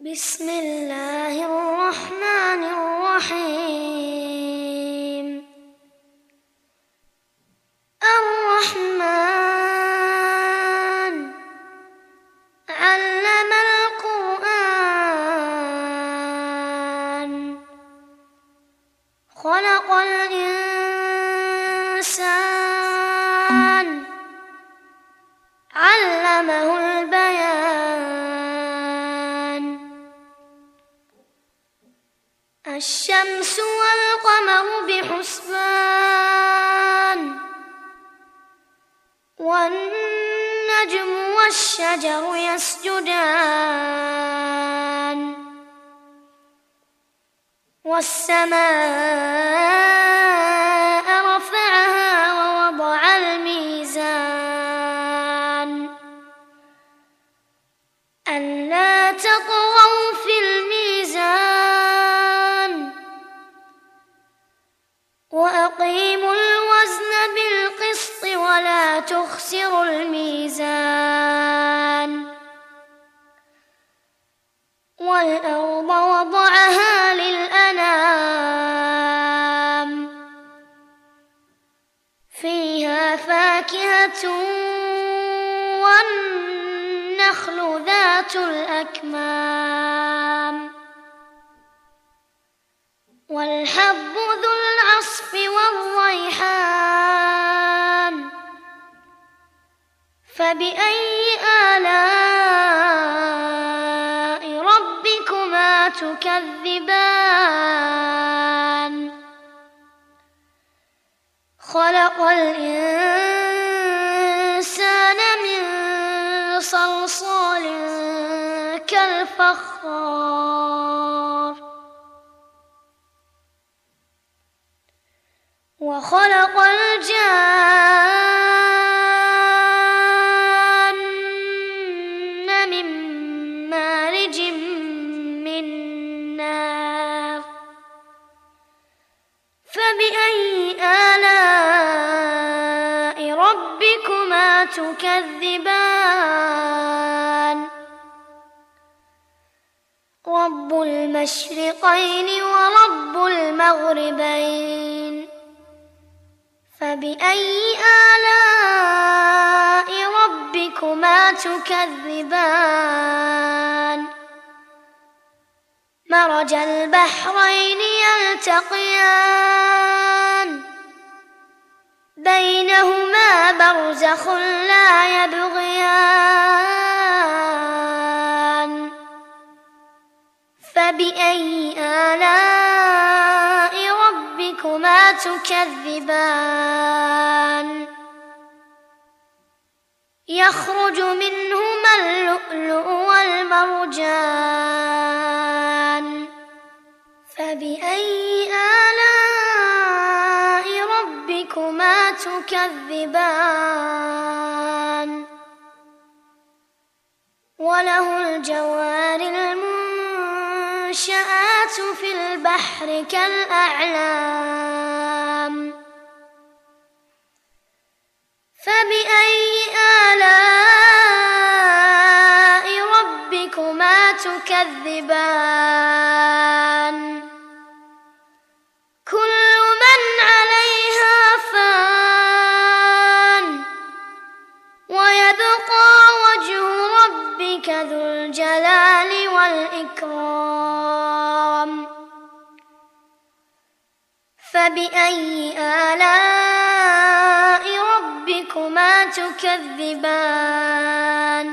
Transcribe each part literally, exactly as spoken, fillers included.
بسم الله الرحمن الرحيم. الرحمن علم القرآن خلق الإنسان علمه البيان. الشمس والقمر بحسبان والنجم والشجر يسجدان والسماء رفعها ووضع الميزان ألا تطغوا في الميزان وأقيموا الوزن بالقسط ولا تخسروا الميزان. والأرض وضعها للأنام فيها فاكهة والنخل ذات الأكمام والحب ذو العصف والريحان. فبأي آلاء ربكما تكذبان؟ خلق الإنسان من صلصال كالفخار وخلق الجان من مارج من نار. فبأي آلاء ربكما تكذبان؟ رب المشرقين ورب المغربين. فبأي آلاء ربكما تكذبان؟ مرج البحرين يلتقيان بينهما برزخ لا يبغيان. فبأي آلاء ربكما تكذبان؟ يخرج منهما اللؤلؤ والمرجان. فبأي آلاء ربكما تكذبان؟ وله الجوار المنشآت في البحر كالأعلام. فبأي آلاء ربكما تكذبان؟ كل من عليها فان ويبقى وجه ربك ذو الجلال والإكرام. فبأي آلاء ربكما تكذبان؟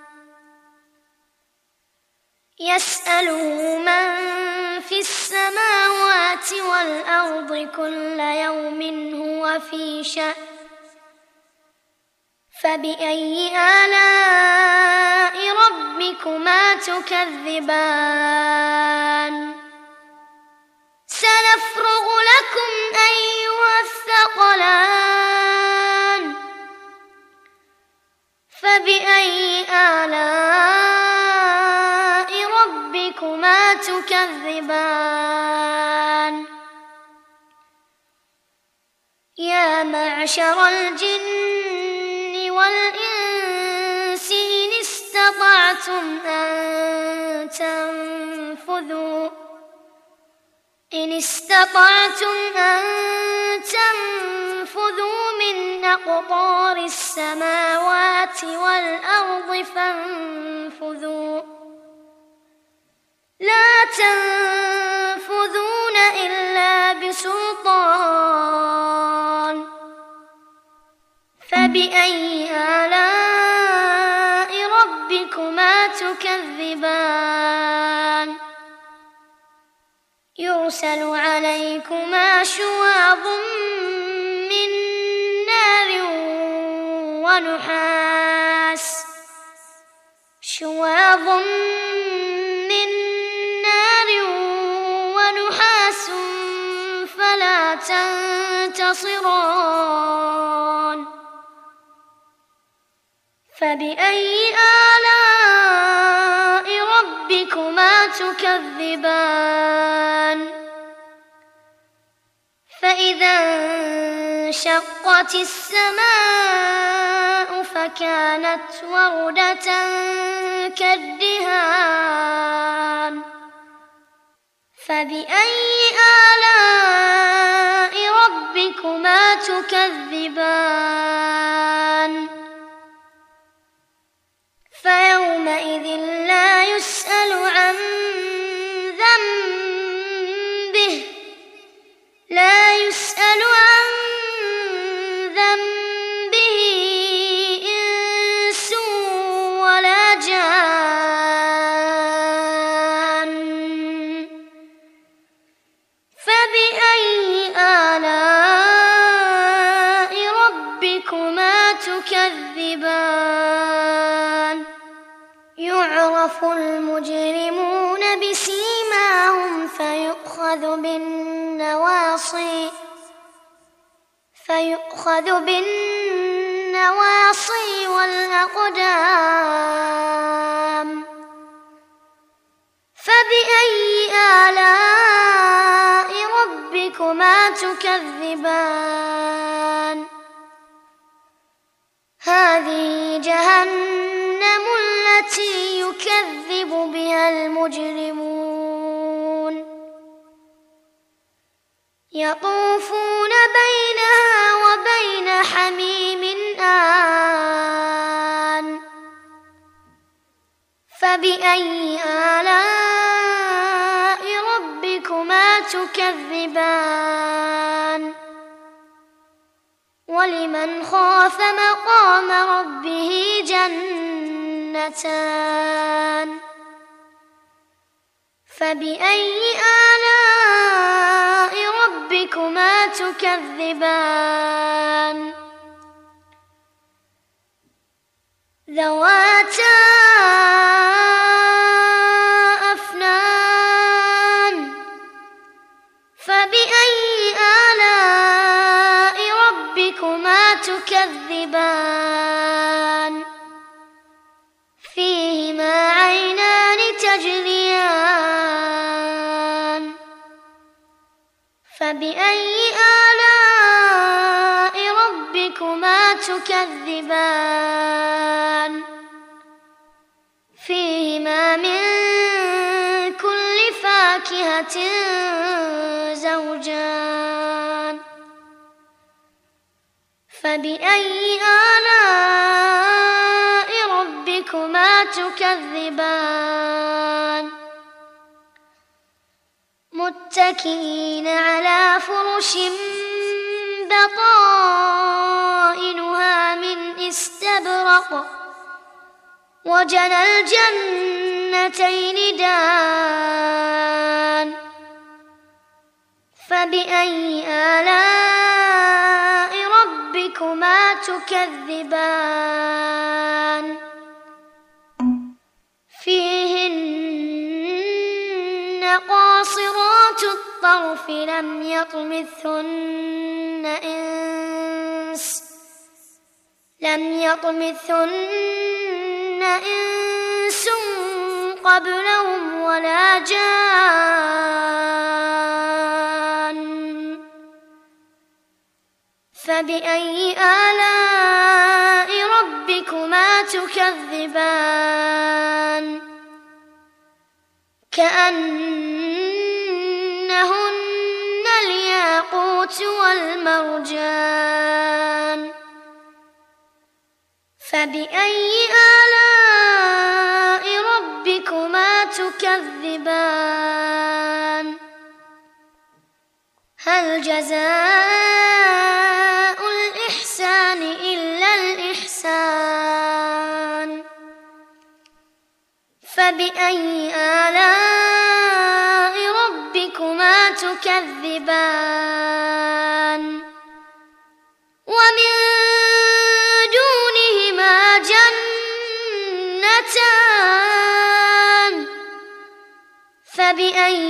يسأله من في السماوات والأرض كل يوم هو في شأن. فبأي آلاء ربكما تكذبان؟ سنفرغ لكم أيها الثقلان. فبأي آلاء ربكما تكذبان؟ يا معشر الجن والإنس إن استطعتم أن تنفذوا فانفذوا إن استطعتم أن تنفذوا من أقطار السماوات والأرض فانفذوا لا تنفذون إلا بسلطان فبأي آلاء ربكما تكذبان يرسل عليكما شواظ من نار ونحاس شواظ من نار ونحاس فلا تنتصران فبأي آلاء ربكما تكذبان فإذا انشقت السماء فكانت وردة كالدهان فبأي آلاء ربكما تكذبان فيومئذ لا يسأل عن ذنبه لا يسأل عن ذنبه إنس ولا جان فبأي آلاء ربكما تكذبان يعرف المجرمون بسيماهم فيؤخذ بالنواصي فيؤخذ بالنواصي والأقدام فبأي آلاء ربكما تكذبان هذه جهنم التي يكذب بها المجرمون يطوفون بينها وبين حميم آن فبأي آلاء ربكما تكذبان ولمن خاف مقام ربه جنتان فبأي آلاء ربكما تكذبان ذواتا أفنان فبأي آلاء ربكما تكذبان فيهما عينان تجريان فبأي آلاء ربكما تكذبان فيهما من كل فاكهة زوجان فبأي آلاء ربكما تكذبان متكئين على فرش بطائنها من استبرق وجنى الجنتين دان فبأي آلاء ربكما تكذبان فيهن قاصرات الطرف لم يطمثهن إنس لم يطمثهن إنس قبلهم ولا جان فبأي آلاء ربكما تكذبان كأنهن الياقوت والمرجان فبأي آلاء ربكما تكذبان هل جزاء الإحسان إلا الإحسان فبأي آلاء ربكما تكذبان ومن دونهما جنتان فبأي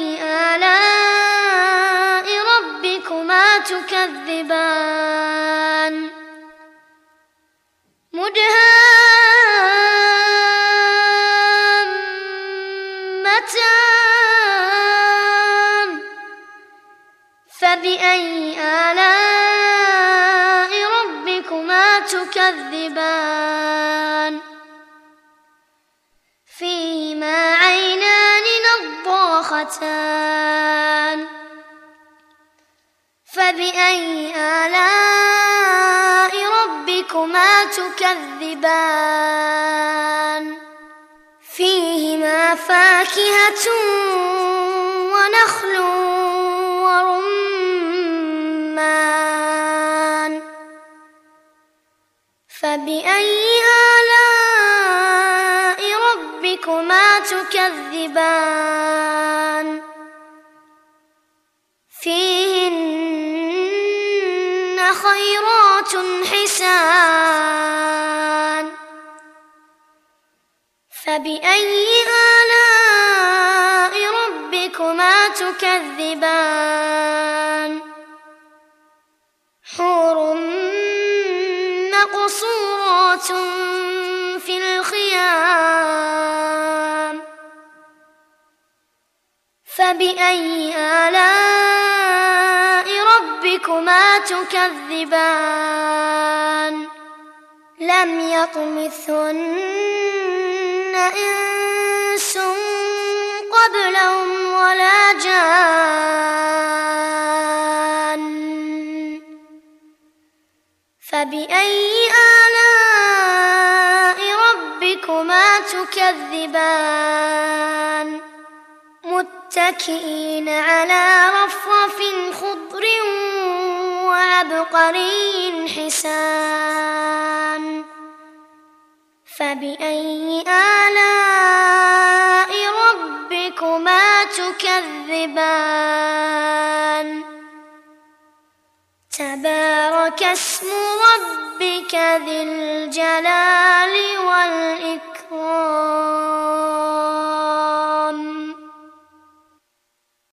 آلاء ربكما تكذبان مدهامتان فبأي آلاء ربكما تكذبان فيهما عينان نضاختان فبأي آلاء ربكما تكذبان فيهما فاكهة ونخل ورمان فبأي آلاء ربكما تكذبان فيهن خيرات حسان فبأي آلاء ربكما تكذبان حور مقصورات في الخيام فبأي آلاء ربكما تكذبان لم يطمثهن إنس قبلهم ولا جان فبأي آلاء ربكما تكذبان متكئين على رفرف خضر وعبقري حسان فبأي آلاء ربكما تكذبان تبارك اسم ربك ذي الجلال والإكرام